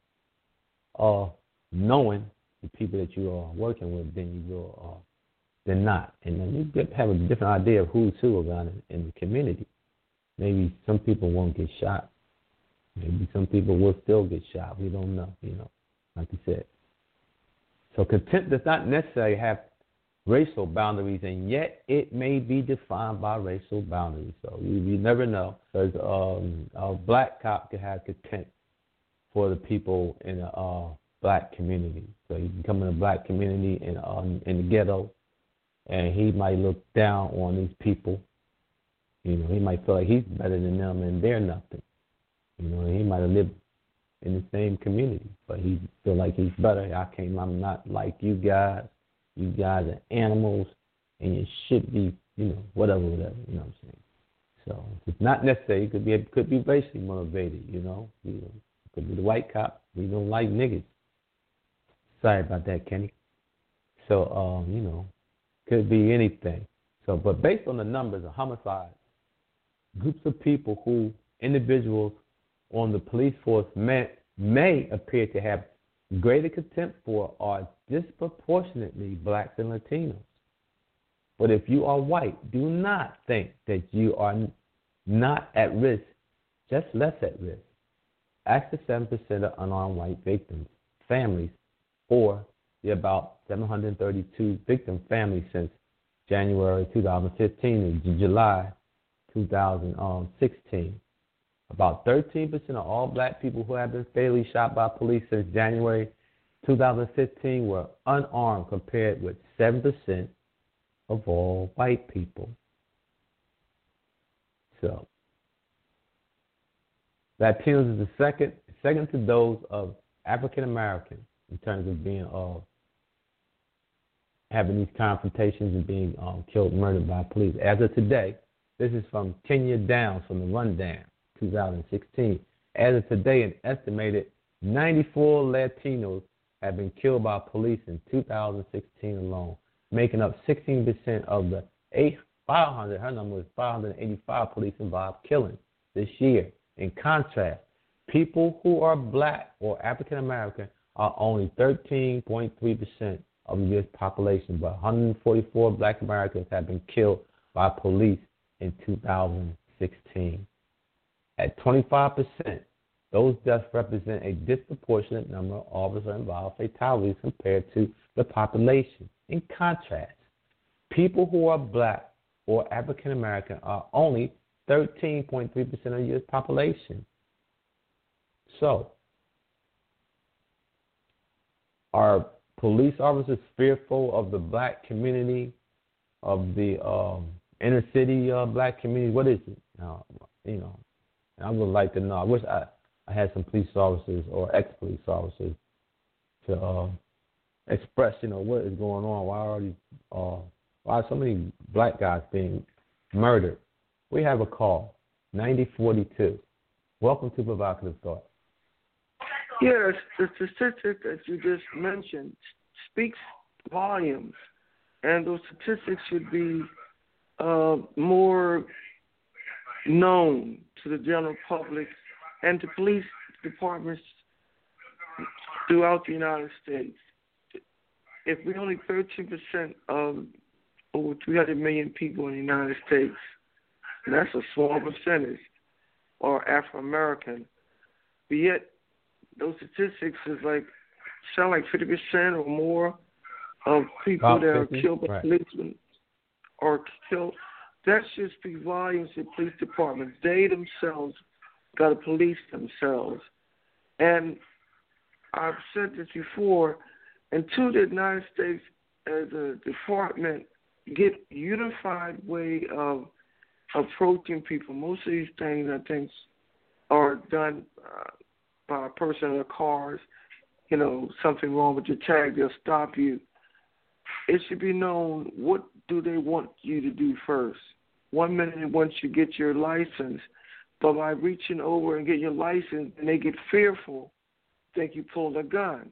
Speaker 2: uh, knowing the people that you are working with than you will uh, than not, and then you get, have a different idea of who's who around in, in the community. Maybe some people won't get shot. Maybe some people will still get shot. We don't know, you know, like you said. So contempt does not necessarily have racial boundaries, and yet it may be defined by racial boundaries. So you, you never know. Because um, a black cop could have contempt for the people in a uh, black community. So you can come in a black community in, um, in the ghetto, and he might look down on these people. You know, he might feel like he's better than them, and they're nothing. You know, he might have lived in the same community, but he feel like he's better. I can't. I'm not like you guys. You guys are animals, and you should be, you know, whatever, whatever. You know what I'm saying? So it's not necessary. It could be, it could be racially motivated. You know, you know, it could be the white cop. We don't like niggas. Sorry about that, Kenny. So, um, you know, could be anything. So, but based on the numbers of homicides, groups of people who individuals on the police force may, may appear to have greater contempt for are disproportionately blacks and Latinos. But if you are white, do not think that you are not at risk, just less at risk. Ask the seven percent of unarmed white victims, families, or the about seven hundred thirty-two victim families since January two thousand fifteen to July two thousand sixteen. About thirteen percent of all black people who have been fatally shot by police since January two thousand fifteen were unarmed, compared with seven percent of all white people. So, Latinos is the second, second to those of African Americans in terms of being uh, having these confrontations and being um, killed, murdered by police. As of today, this is from Kenya Downs from the Rundown, two thousand sixteen. As of today, an estimated ninety-four Latinos have been killed by police in two thousand sixteen alone, making up sixteen percent of the five hundred, her number was five hundred eighty-five police-involved killings this year. In contrast, people who are black or African-American are only thirteen point three percent of the U S population, but one hundred forty-four black Americans have been killed by police in two thousand sixteen. At twenty-five percent, those deaths represent a disproportionate number of officer-involved fatalities compared to the population. In contrast, people who are black or African-American are only thirteen point three percent of the U S population. So, are police officers fearful of the black community, of the um, inner city uh, black community? What is it? Now, you know, I would like to know. I wish I, I had some police officers or ex-police officers to uh, express, you know, what is going on. Why are these, uh, why are so many black guys being murdered? We have a call, ninety forty-two. Welcome to Provocative Thought.
Speaker 3: Yes, the statistic that you just mentioned speaks volumes, and those statistics should be uh, more known to the general public and to police departments throughout the United States. If we only thirteen percent of over three hundred million people in the United States, and that's a small percentage, are Afro-American, but yet those statistics is like sound like fifty percent or more of people
Speaker 2: About
Speaker 3: that are
Speaker 2: fifty,
Speaker 3: killed by
Speaker 2: right.
Speaker 3: policemen are killed. That should speak volumes to police departments. They themselves got to police themselves. And I've said this before, until the United States as a department get unified way of approaching people, most of these things I think are done uh, by a person in their cars. You know, something wrong with your tag, they'll stop you. It should be known what do they want you to do first. One minute they want you to get your license, but by reaching over and get your license, and they get fearful, think you pulled a gun.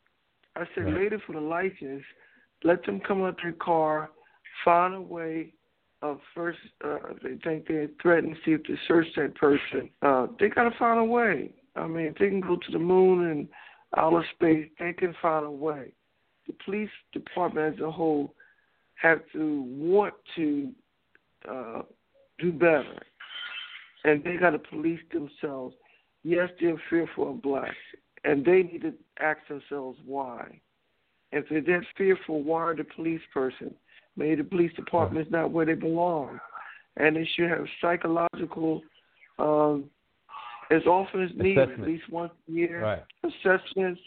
Speaker 3: I said
Speaker 2: right.
Speaker 3: later for the license, let them come out their car, find a way of first, uh, they think they're threatened to see if they search that person. Uh, they got to find a way. I mean, if they can go to the moon and outer space, they can find a way. The police department as a whole have to want to uh, do better. And they got to police themselves. Yes, they're fearful of blacks, and they need to ask themselves why. If they're that fearful, why are the police person? Maybe the police department is not where they belong. And they should have psychological, um, as often as needed, at least once a year,
Speaker 2: right.
Speaker 3: assessments.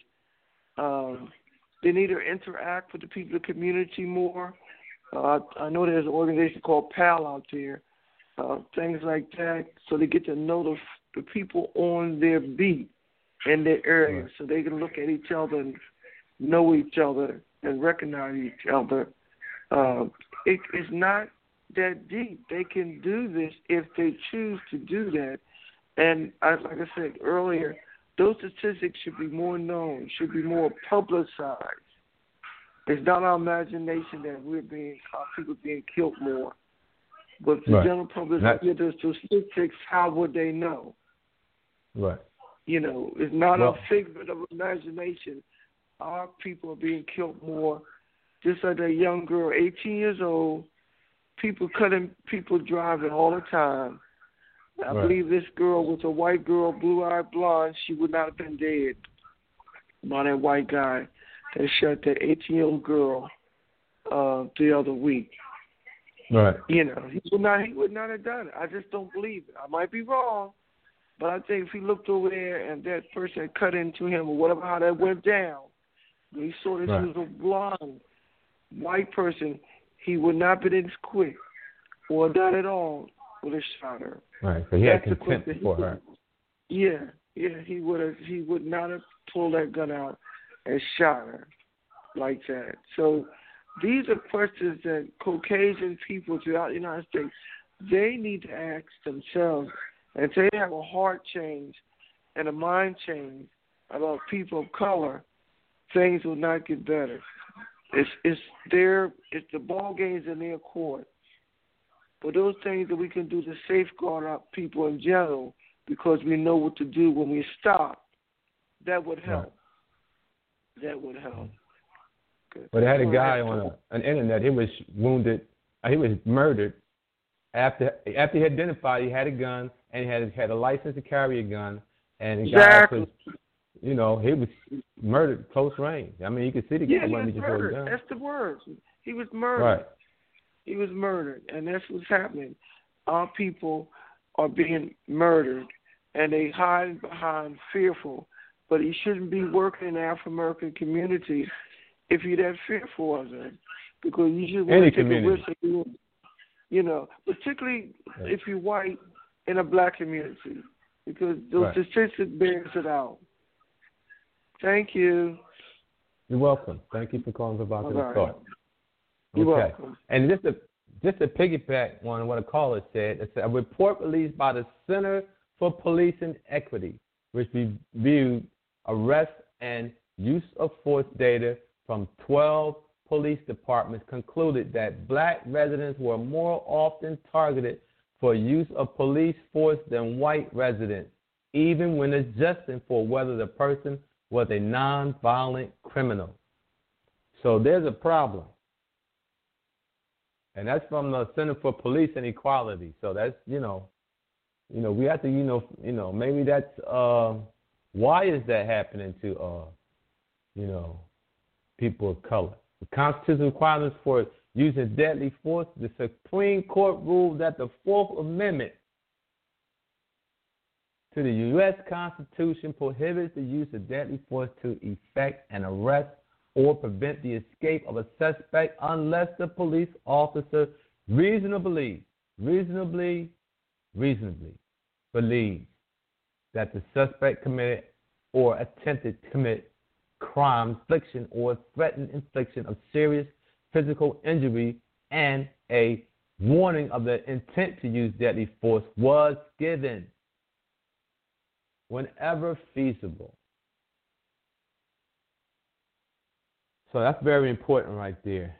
Speaker 3: Um, they need to interact with the people in the community more. Uh, I know there's an organization called PAL out there, uh, things like that, so they get to know the, the people on their beat in their area, right. so they can look at each other and know each other and recognize each other. Uh, it, it's not that deep. They can do this if they choose to do that. And I, like I said earlier, those statistics should be more known, should be more publicized. It's not our imagination that we're being, our people being killed more. But if the
Speaker 2: right.
Speaker 3: general public
Speaker 2: not,
Speaker 3: hear the statistics, how would they know?
Speaker 2: Right.
Speaker 3: You know, it's not
Speaker 2: well,
Speaker 3: a figment of imagination. Our people are being killed more. Just like that young girl, eighteen years old, people cutting, people driving all the time. I
Speaker 2: right.
Speaker 3: believe this girl was a white girl, blue-eyed blonde. She would not have been dead by that white guy that shot that eighteen-year-old girl uh, the other week.
Speaker 2: Right.
Speaker 3: You know, he would not. He would not have done it. I just don't believe it. I might be wrong, but I think if he looked over there and that person had cut into him or whatever, how that went down, when he saw that
Speaker 2: right.
Speaker 3: she was a blonde white person, he would not have been as quick or not at all would have shot her.
Speaker 2: Right. So he had
Speaker 3: That's
Speaker 2: contempt for her.
Speaker 3: Yeah, yeah. He would have. He would not have pulled that gun out and shot her like that. So these are questions that Caucasian people throughout the United States, they need to ask themselves. And if they have a heart change and a mind change about people of color, things will not get better. It's it's their it's the ball games in their court. But those things that we can do to safeguard our people in general, because we know what to do when we stop, that would help. Right. That would help. Good.
Speaker 2: But they had a guy on a, an internet. He was wounded. He was murdered after after he identified he had a gun and he had had a license to carry a gun. And the
Speaker 3: exactly.
Speaker 2: guy was, you know, he was murdered close range. I mean, you could see the
Speaker 3: yeah,
Speaker 2: guy
Speaker 3: he
Speaker 2: when
Speaker 3: was
Speaker 2: he
Speaker 3: murdered.
Speaker 2: gun.
Speaker 3: That's the word. He was murdered.
Speaker 2: Right.
Speaker 3: He was murdered, and that's what's happening. Our people are being murdered, and they hide behind fearful. But he shouldn't be working in the Afro-American community if you're that fearful of them, because you should want to take
Speaker 2: community.
Speaker 3: a risk of doing, you know, particularly right. if you're white in a black community, because those
Speaker 2: right.
Speaker 3: statistics bears it out. Thank you.
Speaker 2: You're welcome. Thank you for calling about the
Speaker 3: right.
Speaker 2: thought.
Speaker 3: You're
Speaker 2: okay.
Speaker 3: welcome.
Speaker 2: And just to just to piggyback on what a caller said, it's a report released by the Center for Policing Equity, which reviewed arrest and use of force data from twelve police departments, concluded that black residents were more often targeted for use of police force than white residents, even when adjusting for whether the person was a nonviolent criminal. So there's a problem. And that's from the Center for Police and Equality. So that's, you know, you know, we have to, you know, you know, maybe that's, uh, why is that happening to, uh, you know, people of color? The constitutional requirements for using deadly force, the Supreme Court ruled that the Fourth Amendment to the U S Constitution prohibits the use of deadly force to effect an arrest or prevent the escape of a suspect unless the police officer reasonably, reasonably, reasonably believes that the suspect committed or attempted to commit crime, infliction, or threatened infliction of serious physical injury, and a warning of the intent to use deadly force was given whenever feasible. So that's very important right there.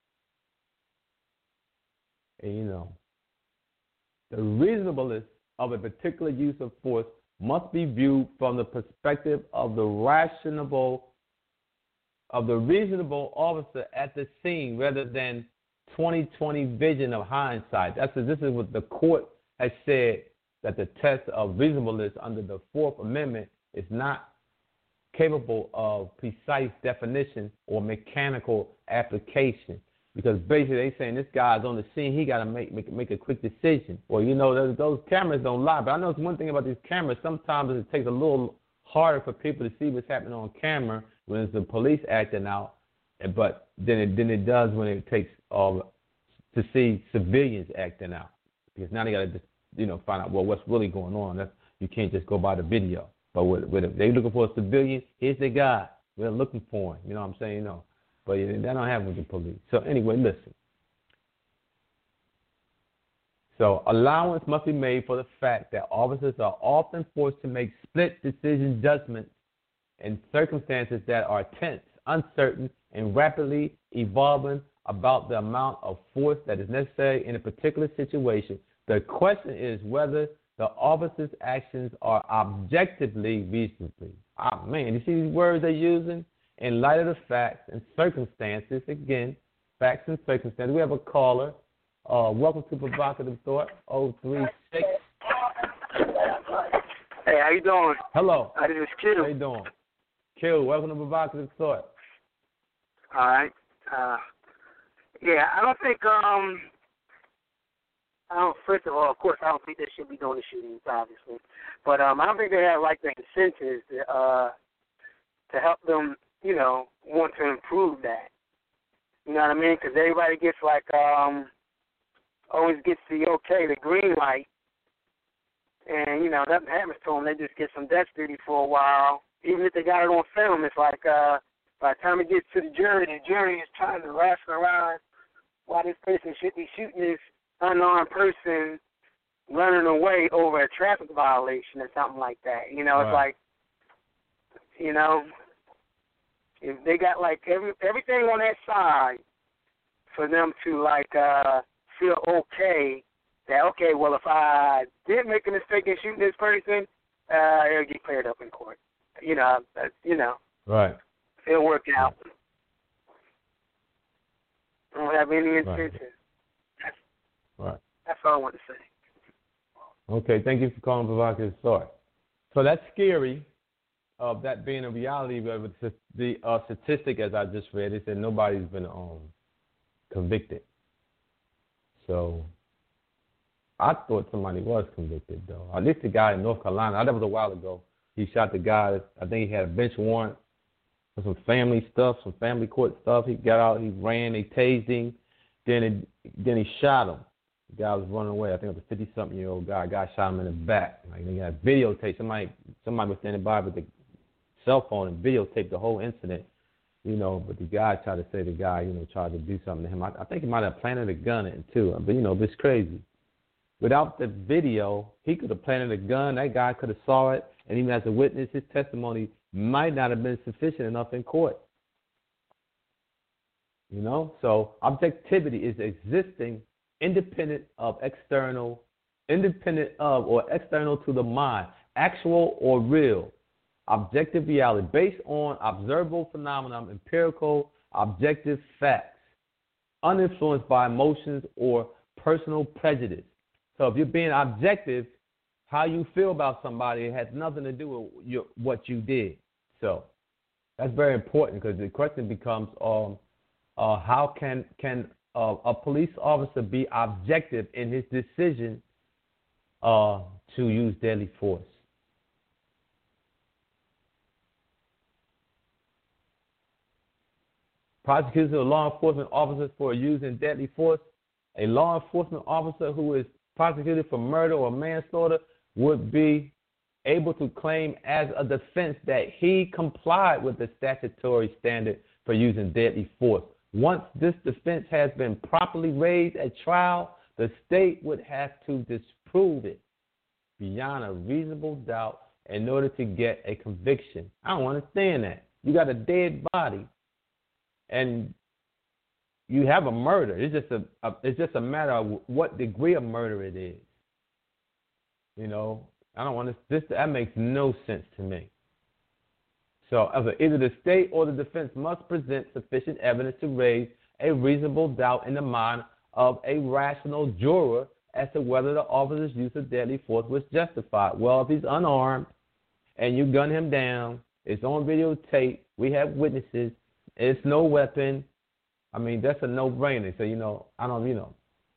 Speaker 2: And, you know, the reasonableness of a particular use of force must be viewed from the perspective of the rational, of the reasonable officer at the scene, rather than twenty twenty vision of hindsight. That's this is what the court has said, that the test of reasonableness under the Fourth Amendment is not capable of precise definition or mechanical application, because basically they're saying this guy's on the scene, he got to make, make make a quick decision. Well, you know, those, those cameras don't lie, but I know it's one thing about these cameras. Sometimes it takes a little harder for people to see what's happening on camera when it's the police acting out, but then it then it does when it takes uh, to see civilians acting out, because now they got to just you know find out well what's really going on. That's, you can't just go by the video. But with, with they're looking for a civilian, here's the guy. We're looking for him. You know what I'm saying? You know. But that don't happen with the police. So anyway, listen. So allowance must be made for the fact that officers are often forced to make split decision judgments in circumstances that are tense, uncertain, and rapidly evolving about the amount of force that is necessary in a particular situation. The question is whether the officer's actions are objectively reasonable. Ah, man, you see these words they're using? In light of the facts and circumstances, again, facts and circumstances. We have a caller. Uh, welcome to Provocative Thought, oh three six.
Speaker 4: Hey, how you doing?
Speaker 2: Hello.
Speaker 4: Uh, this is Kill.
Speaker 2: How you doing? Kill, welcome to Provocative Thought.
Speaker 4: All right. Uh, yeah, I don't think, um, I don't, first of all, of course, I don't think they should be doing the shootings, obviously. But um, I don't think they have, like, the incentives to, uh, to help them, you know, want to improve that. You know what I mean? Because everybody gets, like, um, always gets the okay, the green light. And, you know, nothing happens to them. They just get some death duty for a while. Even if they got it on film, it's like uh, by the time it gets to the jury, the jury is trying to rationalize why this person should be shooting this unarmed person running away over a traffic violation or something like that. You know,
Speaker 2: right.
Speaker 4: It's like, you know, if they got, like, every everything on that side for them to, like, uh, feel okay that, okay, well, if I did make a mistake in shooting this person, uh, it'll get cleared up in court. You know, uh, you know.
Speaker 2: Right.
Speaker 4: It'll work out. I don't have any intention.
Speaker 2: Right.
Speaker 4: That's,
Speaker 2: right.
Speaker 4: that's all I want to say.
Speaker 2: Okay, thank you for calling Provocative Thought. So that's scary, of uh, that being a reality, but the uh, statistic, as I just read, it said nobody's been um, convicted. So I thought somebody was convicted, though. At least the guy in North Carolina, that was a while ago. He shot the guy. I think he had a bench warrant for some family stuff, some family court stuff. He got out, he ran, they tased him, then it, then he shot him. The guy was running away. I think it was a fifty-something-year-old guy. A guy shot him in the back. Like, they got videotape. Somebody, somebody was standing by with the cell phone and videotaped the whole incident. You know, but the guy tried to say the guy, you know, tried to do something to him. I, I think he might have planted a gun in too. But, you know, it's crazy. Without the video, he could have planted a gun. That guy could have saw it. And even as a witness, his testimony might not have been sufficient enough in court. You know? So objectivity is existing independent of external, independent of or external to the mind, actual or real. Objective reality based on observable phenomenon, empirical, objective facts, uninfluenced by emotions or personal prejudice. So if you're being objective, how you feel about somebody has nothing to do with your, what you did. So that's very important, because the question becomes, um, uh, how can can uh, a police officer be objective in his decision uh, to use deadly force? Prosecutors or law enforcement officers for using deadly force. A law enforcement officer who is prosecuted for murder or manslaughter would be able to claim as a defense that he complied with the statutory standard for using deadly force. Once this defense has been properly raised at trial, the state would have to disprove it beyond a reasonable doubt in order to get a conviction. I don't understand that. You got a dead body, and you have a murder. It's just a, a it's just a matter of what degree of murder it is. You know, I don't want to. This that makes no sense to me. So, either the state or the defense must present sufficient evidence to raise a reasonable doubt in the mind of a rational juror as to whether the officer's use of deadly force was justified. Well, if he's unarmed and you gun him down, it's on videotape, we have witnesses, it's no weapon. I mean, that's a no-brainer. So, you know, I don't, you know,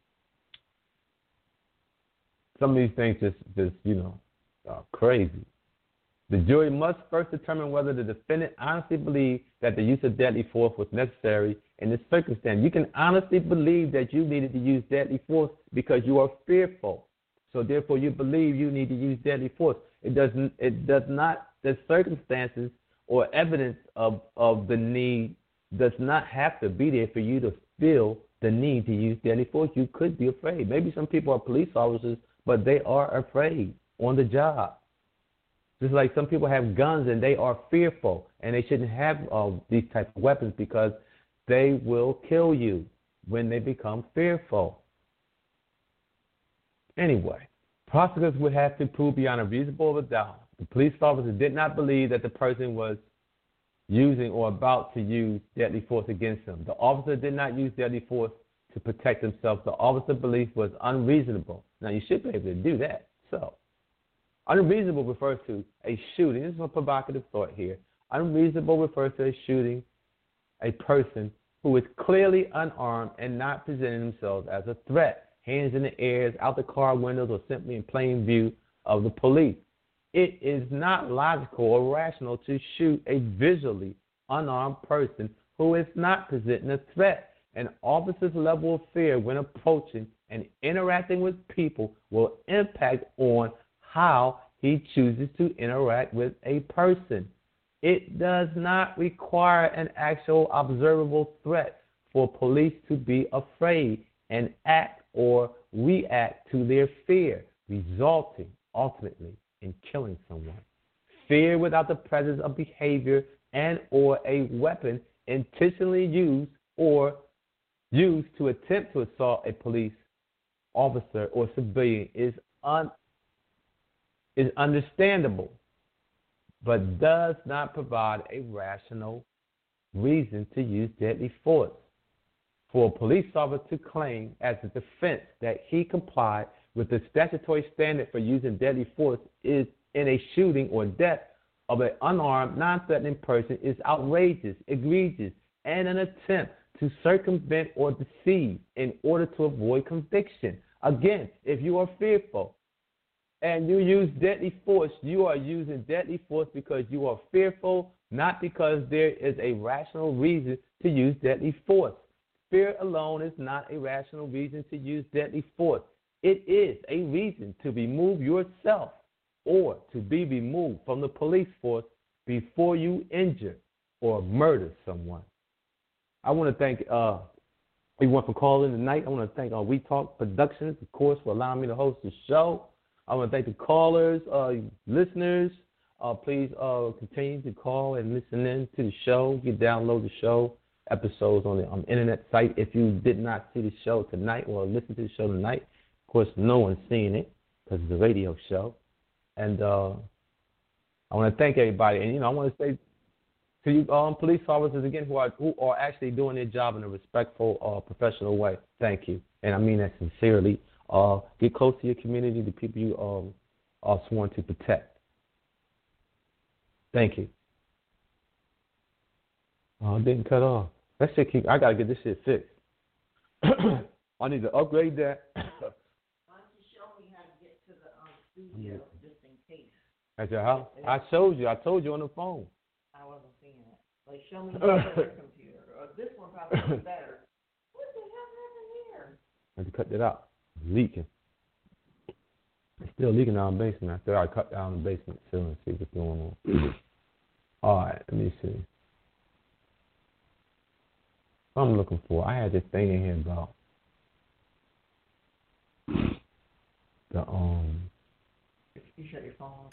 Speaker 2: some of these things just, just you know, are crazy. The jury must first determine whether the defendant honestly believed that the use of deadly force was necessary in this circumstance. You can honestly believe that you needed to use deadly force because you are fearful. So therefore, you believe you need to use deadly force. It doesn't. It does not. The circumstances or evidence of of the need does not have to be there for you to feel the need to use deadly force. You could be afraid. Maybe some people are police officers, but they are afraid on the job. Just like some people have guns and they are fearful, and they shouldn't have uh, these types of weapons because they will kill you when they become fearful. Anyway, prosecutors would have to prove beyond a reasonable doubt the police officer did not believe that the person was using or about to use deadly force against him. The officer did not use deadly force to protect himself. The officer's belief was unreasonable. Now, you should be able to do that. So, unreasonable refers to a shooting. This is a provocative thought here. Unreasonable refers to a shooting a person who is clearly unarmed and not presenting themselves as a threat, hands in the air, out the car windows, or simply in plain view of the police. It is not logical or rational to shoot a visually unarmed person who is not presenting a threat. An officer's level of fear when approaching and interacting with people will impact on how he chooses to interact with a person. It does not require an actual observable threat for police to be afraid and act or react to their fear, resulting ultimately in killing someone. Fear without the presence of behavior and or a weapon intentionally used or used to attempt to assault a police officer or civilian is un is understandable, but does not provide a rational reason to use deadly force. For a police officer to claim as a defense that he complied with the statutory standard for using deadly force is in a shooting or death of an unarmed, non-threatening person is outrageous, egregious, and an attempt to circumvent or deceive in order to avoid conviction. Again, if you are fearful, and you use deadly force, you are using deadly force because you are fearful, not because there is a rational reason to use deadly force. Fear alone is not a rational reason to use deadly force. It is a reason to remove yourself or to be removed from the police force before you injure or murder someone. I want to thank uh, everyone for calling tonight. I want to thank uh, We Talk Productions, of course, for allowing me to host the show. I want to thank the callers, uh, listeners. Uh, please uh, continue to call and listen in to the show. You can download the show episodes on the um, internet site. If you did not see the show tonight or listen to the show tonight, of course, no one's seeing it because it's a radio show. And uh, I want to thank everybody. And, you know, I want to say to you um, police officers, again, who are who are actually doing their job in a respectful, uh, professional way, thank you. And I mean that sincerely. Uh, get close to your community, the people you um, are sworn to protect. Thank you. Oh, it didn't cut off. That shit keep. I gotta get this shit fixed. I need to upgrade that.
Speaker 5: Why don't you show me how to get to the um, studio just in case?
Speaker 2: At your house? I showed you. I told you on the phone.
Speaker 5: I wasn't seeing it. Like, show me the other computer or but this one probably looks better. What the hell happened here?
Speaker 2: I had to cut that out. It's leaking. It's still leaking down the basement. I said I cut down the basement ceiling and see what's going on. All right, let me see. What I'm looking for. I had this thing in here about the um.
Speaker 5: You shut your phone off.